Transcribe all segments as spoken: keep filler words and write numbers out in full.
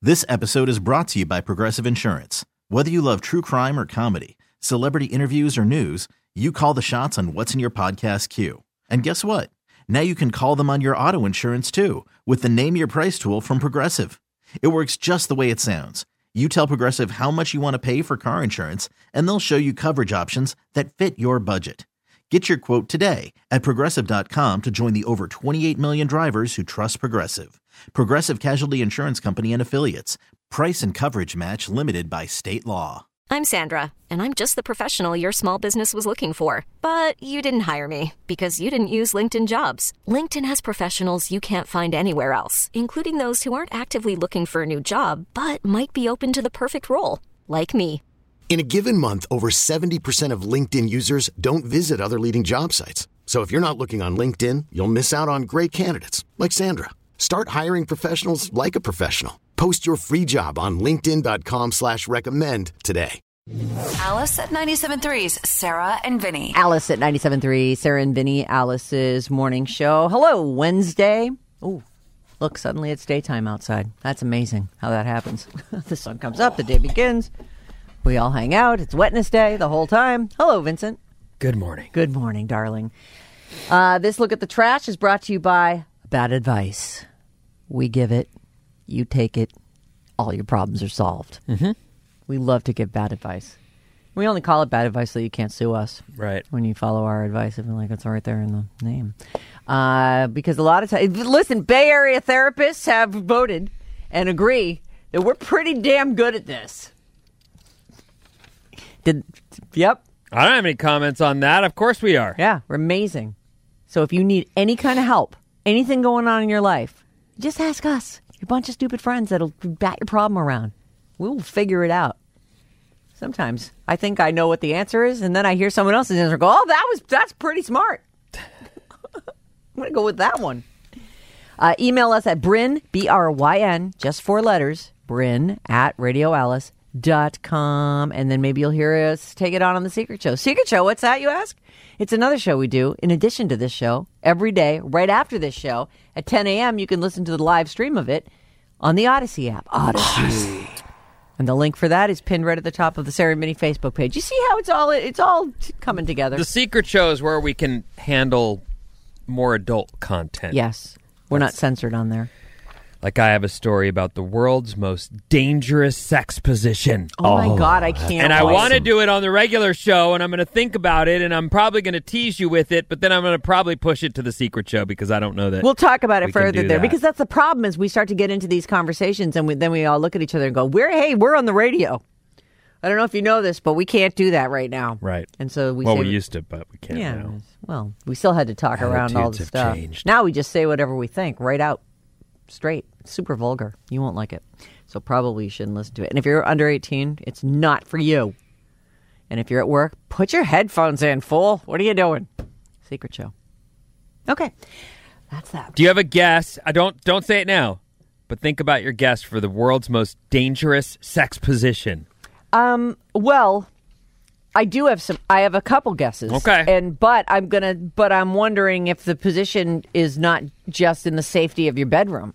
This episode is brought to you by Progressive Insurance. Whether you love true crime or comedy, celebrity interviews or news, you call the shots on what's in your podcast queue. And guess what? Now you can call them on your auto insurance too with the Name Your Price tool from Progressive. It works just the way it sounds. You tell Progressive how much you want to pay for car insurance, and they'll show you coverage options that fit your budget. Get your quote today at Progressive dot com to join the over twenty-eight million drivers who trust Progressive. Progressive Casualty Insurance Company and Affiliates. Price and coverage match limited by state law. I'm Sandra, and I'm just the professional your small business was looking for. But you didn't hire me because you didn't use LinkedIn Jobs. LinkedIn has professionals you can't find anywhere else, including those who aren't actively looking for a new job, but might be open to the perfect role, like me. In a given month, over seventy percent of LinkedIn users don't visit other leading job sites. So if you're not looking on LinkedIn, you'll miss out on great candidates like Sandra. Start hiring professionals like a professional. Post your free job on linkedin dot com slash recommend today. Alice at ninety-seven point three's Sarah and Vinny. Alice at ninety-seven point three, Sarah and Vinny, Alice's morning show. Hello, Wednesday. Oh, look, suddenly it's daytime outside. That's amazing how that happens. The sun comes up, the day begins. We all hang out. It's wetness day the whole time. Hello, Vincent. Good morning. Good morning, darling. Uh, this look at the trash is brought to you by Bad Advice. We give it. You take it. All your problems are solved. Mm-hmm. We love to give bad advice. We only call it bad advice so you can't sue us. Right. When you follow our advice, I feel like it's right there in the name. Uh, because a lot of times, listen, Bay Area therapists have voted and agree that we're pretty damn good at this. Did Yep. I don't have any comments on that. Of course we are. Yeah, we're amazing. So if you need any kind of help, anything going on in your life, just ask us. You're a bunch of stupid friends that'll bat your problem around. We'll figure it out. Sometimes I think I know what the answer is, and then I hear someone else's answer and go, oh, that was that's pretty smart. I'm going to go with that one. Uh, email us at Bryn, B R Y N, just four letters, Bryn at radio alice dot com, and then maybe you'll hear us take it on on the Secret Show. Secret Show, what's that, you ask? It's another show we do in addition to this show every day, right after this show at ten a.m. You can listen to the live stream of it on the Odyssey app. Odyssey. Odyssey. And the link for that is pinned right at the top of the Sarah and Vinny Facebook page. You see how it's all it's all coming together. The Secret Show is where we can handle more adult content. Yes. We're That's, not censored on there. Like I have a story about the world's most dangerous sex position. Oh, my God, I can't. And I awesome. want to do it on the regular show, and I'm going to think about it, and I'm probably going to tease you with it, but then I'm going to probably push it to the Secret Show because I don't know that. We'll talk about it we can further do there that. because that's the problem is we start to get into these conversations and we, then we all look at each other and go, "We're hey, we're on the radio." I don't know if you know this, but we can't do that right now. Right. And so we well, say, we used to, but we can't yeah, now. Well, we still had to talk around all Attitudes the have stuff. changed. Now we just say whatever we think, right out, straight, super vulgar. You won't like it. So probably you shouldn't listen to it. And if you're under eighteen, it's not for you. And if you're at work, put your headphones in, fool. What are you doing? Secret Show. Okay. That's that. Do you have a guess? I don't don't say it now, but think about your guess for the world's most dangerous sex position. Um, well, I do have some, I have a couple guesses. Okay. And, but I'm going to, but I'm wondering if the position is not just in the safety of your bedroom.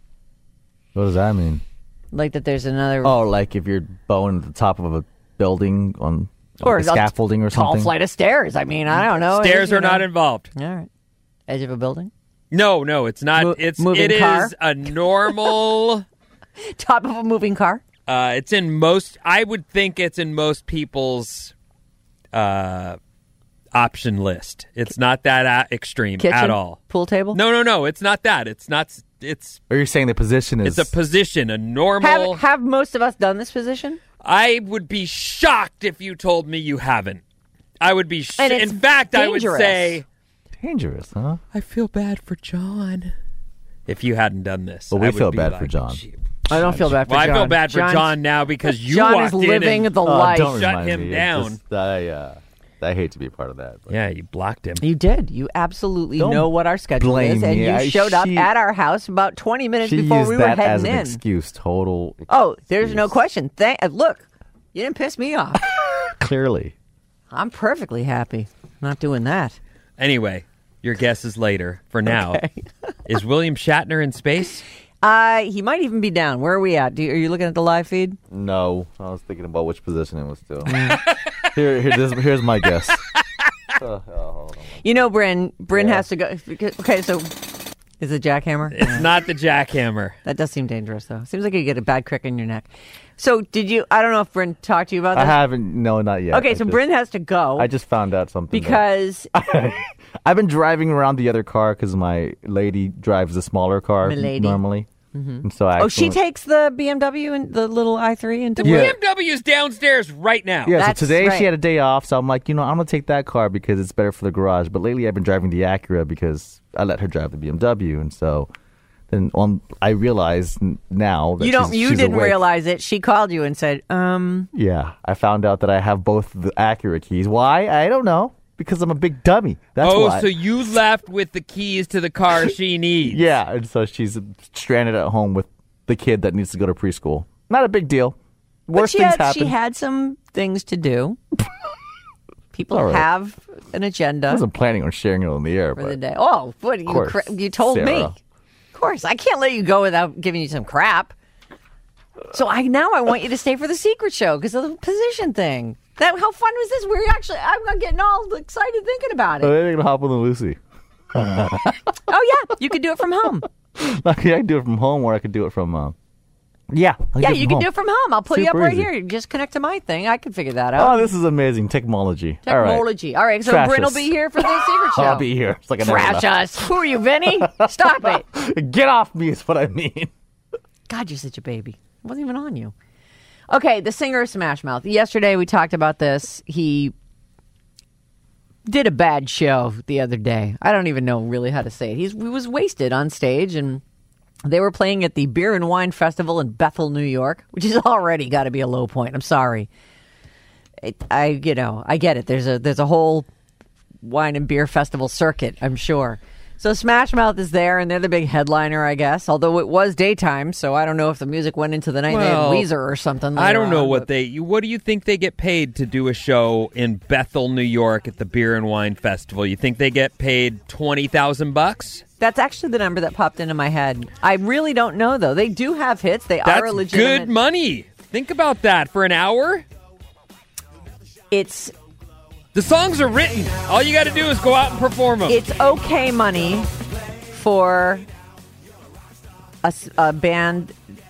What does that mean? Like that there's another. Oh, like if you're bowing at the top of a building on like or a scaffolding or tall something? flight of stairs. I mean, I don't know. Stairs You are know. not involved. All right. Edge of a building? No, no, it's not. Mo- it's moving it car? is a normal. Top of a moving car? Uh, it's in most. I would think it's in most people's uh, option list. It's not that a- extreme Kitchen? at all. Pool table? No, no, no. It's not that. It's not. It's. Or you're saying the position is... It's a position. A normal. Have, have most of us done this position? I would be shocked if you told me you haven't. I would be. Sh- And it's in fact, dangerous. I would say. Dangerous, huh? I feel bad for John. If you hadn't done this, Well, we I would feel be bad like, for John. "Gee, I don't feel bad for Well, John. I feel bad for John's- John now because you John walked is in living and, the Oh, life. don't Shut remind him me. It's down. Just, I, uh, I hate to be a part of that. But. Yeah, you blocked him. You did. You absolutely Don't know what our schedule blame is, and me. you I- showed up she- at our house about twenty minutes She before used we were that as heading an in. excuse. Total. Oh, there's no excuse. question. Thank, uh, look, you didn't piss me off. Clearly. I'm perfectly happy not doing that. Anyway, your guess is later. For now, Okay. is William Shatner in space? Uh, he might even be down. Where are we at? Do you, are you looking at the live feed? No, I was thinking about which position it was still. here, here this, here's my guess. Uh, oh, you know, Bryn, Bryn Yeah. has to go. Okay, so is it jackhammer? It's not the jackhammer. That does seem dangerous, though. Seems like you get a bad crick in your neck. So did you, I don't know if Bryn talked to you about I this. haven't. No, not yet. Okay, I so just, Bryn has to go. I just found out something. because I've been driving around the other car because my lady drives the smaller car Milady. normally. Mm-hmm. And so I oh, she accidentally- takes the B M W and the little i three into The work? Yeah. B M W is downstairs right now. Yeah, That's so today right. she had a day off, so I'm like, you know, I'm going to take that car because it's better for the garage. But lately I've been driving the Acura because I let her drive the B M W. And so then on, I realized n- now that You don't. she's, You she's didn't awake. realize it. She called you and said, "Um, Yeah, I found out that I have both the Acura keys. Why? I don't know. Because I'm a big dummy. That's oh, why. so you left with the keys to the car she needs. Yeah, and so she's stranded at home with the kid that needs to go to preschool. Not a big deal. but Worst she things had happen. she had some things to do. People All right. have an I agenda wasn't planning on sharing it on the air, for but the day. Oh, what you course, cra- you told me? Sarah. Of course, I can't let you go without giving you some crap. So I now I want you to stay for the secret show because of the position thing. That how fun was this? We're actually I'm not getting all excited thinking about Oh, it. they're gonna hop on the Lucy. Oh yeah, you could do it from home. Like, I can do it from home, or I could do it from. Uh, yeah, I Yeah, do it you from can home. do it from home. I'll put you up Super right easy. here. You just connect to my thing. I can figure that out. Oh, this is amazing technology. All right. Technology. All right, so Trash Bryn will us. be here for the secret show. I'll be here. It's like I never Trash left. us. Who are you, Vinny? Stop it. Get off me is what I mean. God, you're such a baby. It wasn't even on you. Okay, the singer of Smash Mouth. Yesterday we talked about this. He did a bad show the other day. I don't even know really how to say it. He's, he was wasted on stage, and they were playing at the Beer and Wine Festival in Bethel, New York, which has already got to be a low point. I'm sorry. It, I, you know, I get it. There's a there's a whole wine and beer festival circuit, I'm sure. So Smash Mouth is there, and they're the big headliner, I guess. Although it was daytime, so I don't know if the music went into the night. Well, they had Weezer or something. I don't later know on, what but- they. You, what do you think they get paid to do a show in Bethel, New York, at the Beer and Wine Festival? You think they get paid twenty thousand bucks? That's actually the number that popped into my head. I really don't know, though. They do have hits. They That's are a legitimate. good money. Think about that for an hour. It's The songs are written. All you got to do is go out and perform them. it's okay money for a, s- a band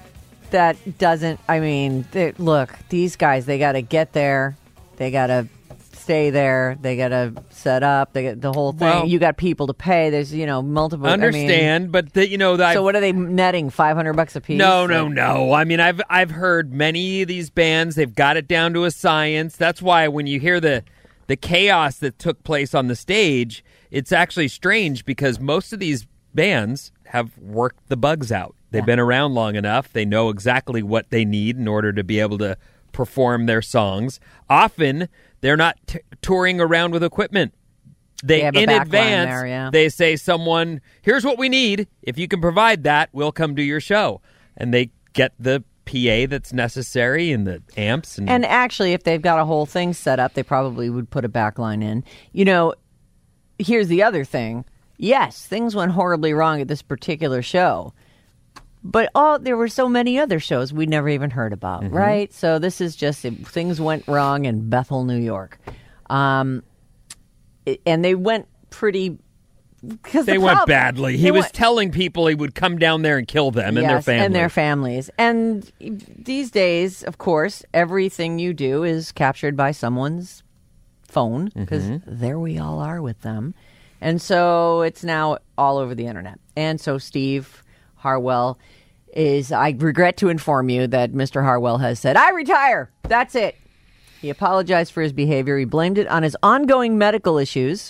that doesn't. I mean, they, look, these guys. They got to get there. They got to stay there. They got to set up. They get the whole thing. Well- you got people to pay. There's you know multiple. I mean, Understand, but the, you know that. so what are they netting? Five hundred bucks a piece? No, no, Like, no. I mean, I've I've heard many of these bands. They've got it down to a science. That's why when you hear the the chaos that took place on the stage, it's actually strange because most of these bands have worked the bugs out. They've been around long enough. They know exactly what they need in order to be able to perform their songs. Often, they're not t- touring around with equipment. They, They have a in back line advance, there, yeah. they say someone, here's what we need. If you can provide that, we'll come do your show. And they get the P A that's necessary and the amps. And, And actually, if they've got a whole thing set up, they probably would put a back line in. You know, here's the other thing. Yes, things went horribly wrong at this particular show. But all there were so many other shows we never even heard about, Mm-hmm. right? So this is just things went wrong in Bethel, New York. Um, it- and they went pretty... Because they the went prob- badly. He they was went- telling people he would come down there and kill them and their Yes, families. and their families. And these days, of course, everything you do is captured by someone's phone because Mm-hmm. there we all are with them. And so it's now all over the internet. And so Steve Harwell is, I regret to inform you that Mister Harwell has said, I retire. That's it. He apologized for his behavior. He blamed it on his ongoing medical issues,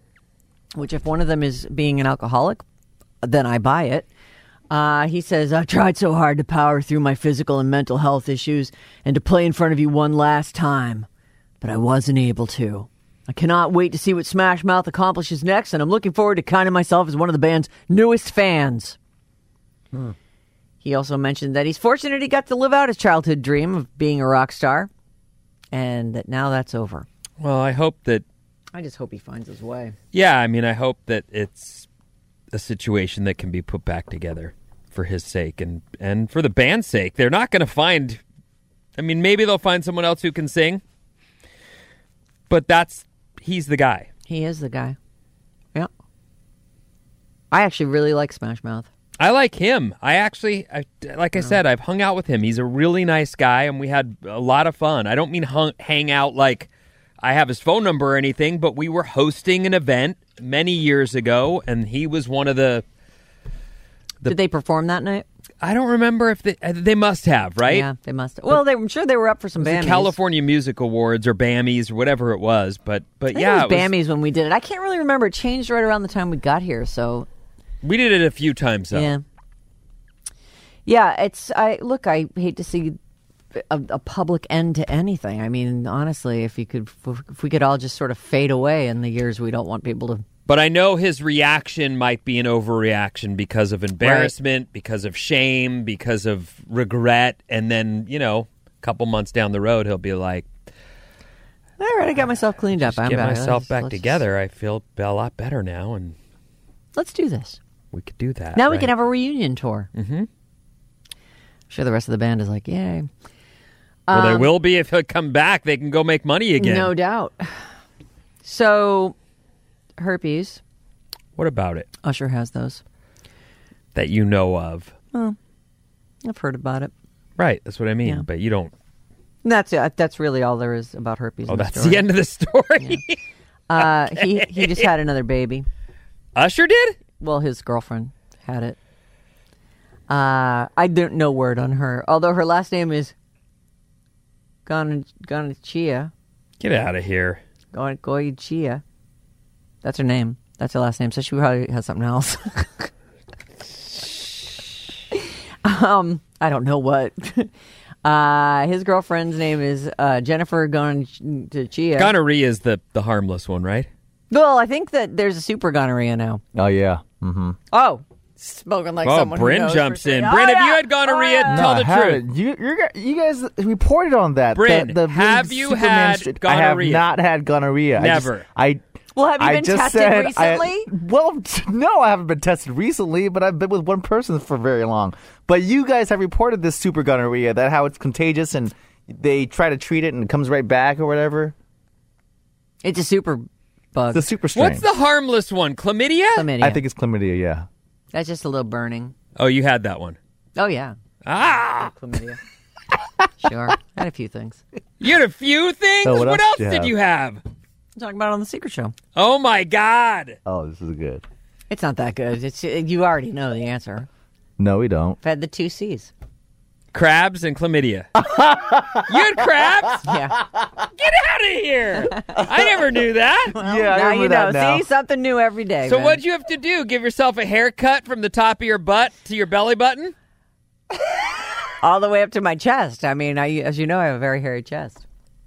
which if one of them is being an alcoholic, then I buy it. Uh, he says, I tried so hard to power through my physical and mental health issues and to play in front of you one last time, but I wasn't able to. I cannot wait to see what Smash Mouth accomplishes next, and I'm looking forward to counting myself as one of the band's newest fans. Hmm. He also mentioned that he's fortunate he got to live out his childhood dream of being a rock star, and that now that's over. Well, I hope that, I just hope he finds his way. yeah, I mean, I hope that it's a situation that can be put back together for his sake and, and for the band's sake. They're not going to find, I mean, maybe they'll find someone else who can sing, but that's, he's the guy. He is the guy. Yeah. I actually really like Smash Mouth. I like him. I actually, I, like I said, I've hung out with him. He's a really nice guy, and we had a lot of fun. I don't mean hung, hang out like I have his phone number or anything, but we were hosting an event many years ago, and he was one of the... the Did they perform that night? I don't remember if they... They must have, right? Yeah, they must have. Well, they, I'm sure they were up for some The Bammies. California Music Awards or Bammies or whatever it was, but but I think yeah, it was it was- Bammies when we did it. I can't really remember. It changed right around the time we got here, so... we did it a few times, though. Yeah. Yeah, it's... I Look, I hate to see a, a public end to anything. I mean, honestly, if you could, if we could all just sort of fade away in the years we don't want people to... But I know his reaction might be an overreaction because of embarrassment, right. because of shame, because of regret, and then, you know, a couple months down the road, he'll be like, all right, I got myself cleaned up. Just I'm get back. myself Let's- back let's together. I feel a lot better now, and Let's do this. we could do that. Now we right? can have a reunion tour. Mm-hmm. I'm sure the rest of the band is like, yay. Well, they Um, will be if they come back. They can go make money again. No doubt. So, herpes. What about it Usher has those. that you know of? I've heard about it. Right, that's what I mean. Yeah. But you don't. That's it. That's really all there is about herpes. Oh, in the that's story. the end of the story. Uh, he he just had another baby. Usher did? Well, his girlfriend had it. Uh, I don't know word on her, although her last name is Gon Gonachia. Get out of here. Gon Goichia. That's her name. That's her last name. So she probably has something else. um, I don't know what. Uh, his girlfriend's name is uh, Jennifer Gonachia. Gonorrhea is the, the harmless one, right? Well, I think that there's a super gonorrhea now. Oh, yeah. Mm-hmm. Oh, spoken like Oh, someone who Bryn knows jumps for sure. in. Oh, Bryn, have yeah. you had gonorrhea? Oh, yeah. Tell I the truth. haven't. You, you're, you guys reported on that. Bryn, the, the have big you Superman had stri- gonorrhea? I have not had gonorrhea. Never. I just, I Well, have you I been just tested said recently? I, well, no, I haven't been tested recently, but I've been with one person for very long. But you guys have reported this super gonorrhea, that how it's contagious and they try to treat it and it comes right back or whatever. It's a super bug. The super strain. What's the harmless one? Chlamydia? Chlamydia. I think it's chlamydia, yeah. That's just a little burning. Oh, you had that one. Oh, yeah. Ah! Chlamydia. Sure. Had a few things. You had a few things? So what what else else did you did have? you have? I'm talking about it on The Secret Show. Oh, my God. Oh, this is good. It's not that good. It's You already know the answer. No, we don't. I've had the two C's. Crabs and chlamydia. You had crabs? Yeah. Get out of here. I never knew that. yeah, I now remember you know. that now. See, something new every day. So man. what'd you have to do? Give yourself a haircut from the top of your butt to your belly button? All the way up to my chest. I mean, I, as you know, I have a very hairy chest.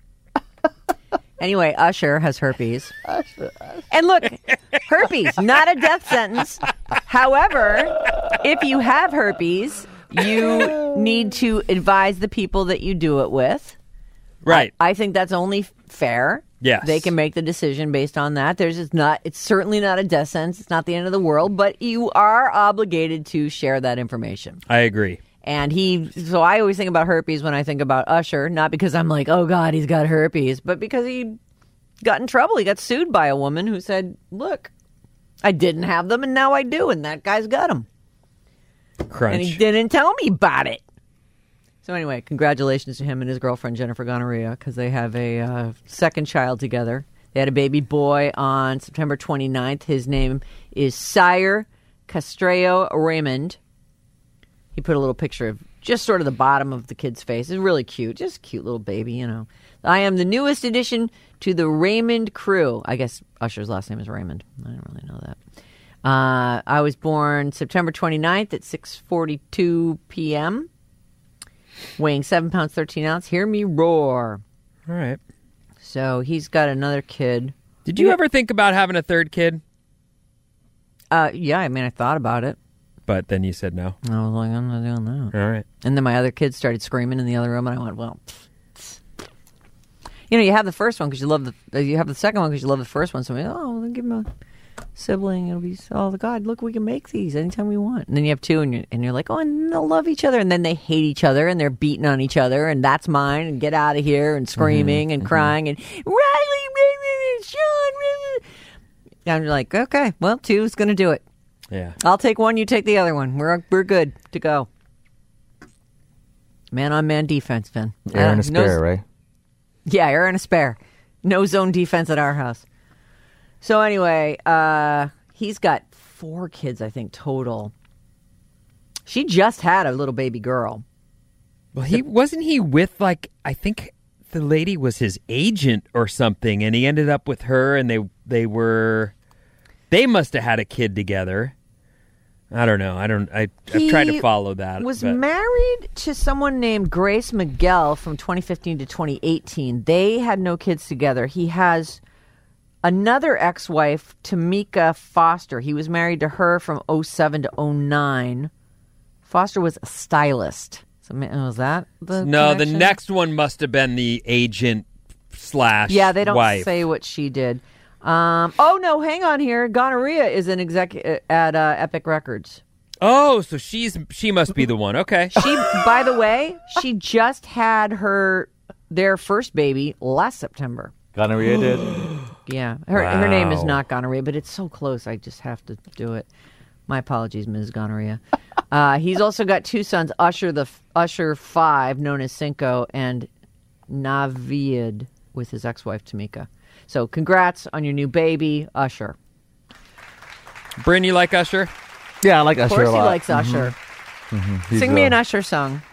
Anyway, Usher has herpes. Usher, Usher. And look, herpes, not a death sentence. However, if you have herpes, you need to advise the people that you do it with. Right. I, I think that's only fair. Yes. They can make the decision based on that. There's just not, it's certainly not a death sentence. It's not the end of the world, but you are obligated to share that information. I agree. And he, so I always think about herpes when I think about Usher, not because I'm like, oh God, he's got herpes, but because he got in trouble. He got sued by a woman who said, look, I didn't have them and now I do. And that guy's got them. Crunch. And he didn't tell me about it. So anyway, congratulations to him and his girlfriend, Jennifer Gonorrhea, because they have a uh, second child together. They had a baby boy on September twenty-ninth. His name is Sire Castreo Raymond. He put a little picture of just sort of the bottom of the kid's face. It's really cute. Just a cute little baby, you know. I am the newest addition to the Raymond crew. I guess Usher's last name is Raymond. I didn't really know that. Uh, I was born September twenty-ninth at six forty-two p.m., weighing seven pounds, thirteen ounces. Hear me roar. All right. So he's got another kid. Did you ever think about having a third kid? Uh, yeah, I mean, I thought about it. But then you said no. I was like, I'm not doing that. All right. And then my other kids started screaming in the other room, and I went, well, pfft, pfft. You know, you have the first one because you love the, you have the second one because you love the first one. So I'm like, oh, well, give him a, sibling. It'll be, oh, God, look, we can make these anytime we want. And then you have two, and you're, and you're like, oh, and they'll love each other. And then they hate each other, and they're beating on each other, and that's mine, and get out of here, and screaming mm-hmm, and mm-hmm. crying, and Riley, Sean. And you're like, okay, well, two's going to do it. Yeah. I'll take one, you take the other one. We're we're good to go. Man on man defense, Vin. Air uh, and a spare, no, right? Yeah, air and a spare. No zone defense at our house. So anyway, uh, he's got four kids, I think, total. She just had a little baby girl. Well, he wasn't he with, like, I think the lady was his agent or something, and he ended up with her, and they they were, they must have had a kid together. I don't know. I don't. I, I've tried to follow that. Was but. married to someone named Grace Miguel from twenty fifteen to twenty eighteen. They had no kids together. He has another ex-wife, Tamika Foster. He was married to her from oh seven to oh nine. Foster was a stylist. So was that the no? connection? The next one must have been the agent slash yeah. They don't wife. say what she did. Um, oh, no, hang on here. Gonorrhea is an exec at uh, Epic Records. Oh, so she's she must be the one. Okay. She, by the way, she just had her their first baby last September. Gonorrhea did? Yeah. Her wow. her name is not Gonorrhea, but it's so close. I just have to do it. My apologies, Miz Gonorrhea. Uh, he's also got two sons, Usher the Usher five, known as Cinco, and Navid with his ex-wife Tamika. So congrats on your new baby, Usher. Bryn, you like Usher? Yeah, I like Usher a lot. Of course he likes mm-hmm. Usher. Mm-hmm. Sing me an Usher song.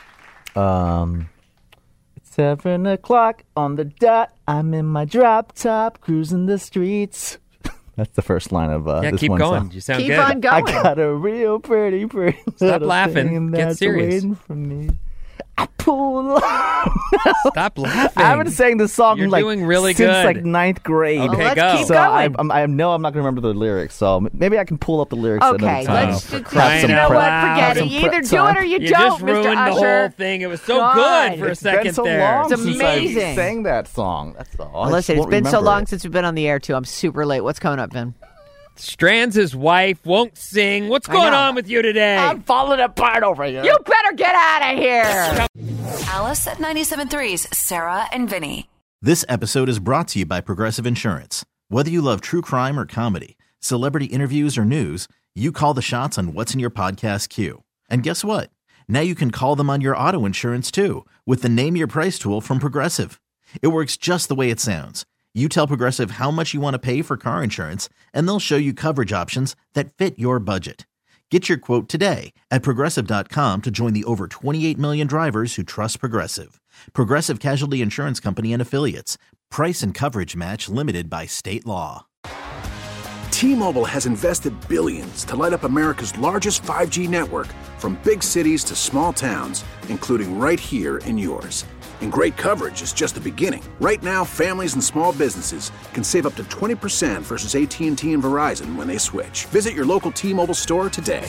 Um, it's seven o'clock on the dot. I'm in my drop top, cruising the streets. That's the first line of uh, yeah, this keep one going. song. You sound keep good. on going. I got a real pretty, pretty Stop laughing. Get that's serious. Waiting for me. I pull. Stop laughing. I haven't sang this song You're like doing really since good. like ninth grade. Okay, well, let's go. keep So I, going. I'm, I know I'm not going to remember the lyrics, so maybe I can pull up the lyrics. Okay, another time. let's Oh, just, crying you know out what? loud. Forget it. Some You either prep do time. it or you, You don't, just Mister ruined the Usher. whole thing. It was so God. good for a It's second been so there. long It's since I amazing. sang that song. That's all. Well, I listen, just it's won't been so remember long it. since we've been on the air, too. I'm super late. What's coming up, Vin? Strands' wife won't sing. What's I going know. on with you today? I'm falling apart over here. You better get out of here. Alice at ninety-seven point three's Sarah and Vinny. This episode is brought to you by Progressive Insurance. Whether you love true crime or comedy, celebrity interviews or news, you call the shots on what's in your podcast queue. And guess what? Now you can call them on your auto insurance too with the Name Your Price tool from Progressive. It works just the way it sounds. You tell Progressive how much you want to pay for car insurance, and they'll show you coverage options that fit your budget. Get your quote today at Progressive dot com to join the over twenty-eight million drivers who trust Progressive. Progressive Casualty Insurance Company and Affiliates. Price and coverage match limited by state law. T-Mobile has invested billions to light up America's largest five G network, from big cities to small towns, including right here in yours. And great coverage is just the beginning. Right now, families and small businesses can save up to twenty percent versus A T and T and Verizon when they switch. Visit your local T-Mobile store today.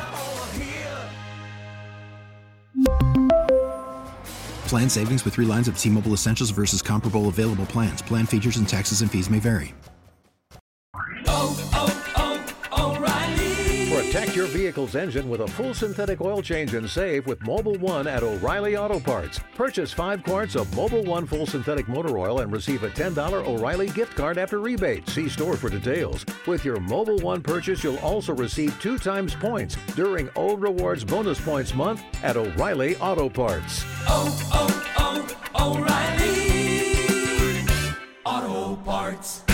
Plan savings with three lines of T-Mobile Essentials versus comparable available plans. Plan features and taxes and fees may vary. Protect your vehicle's engine with a full synthetic oil change and save with Mobil one at O'Reilly Auto Parts. Purchase five quarts of Mobil one full synthetic motor oil and receive a ten dollars O'Reilly gift card after rebate. See store for details. With your Mobil one purchase, you'll also receive two times points during O Rewards Bonus Points Month at O'Reilly Auto Parts. Oh, oh, oh, O'Reilly Auto Parts.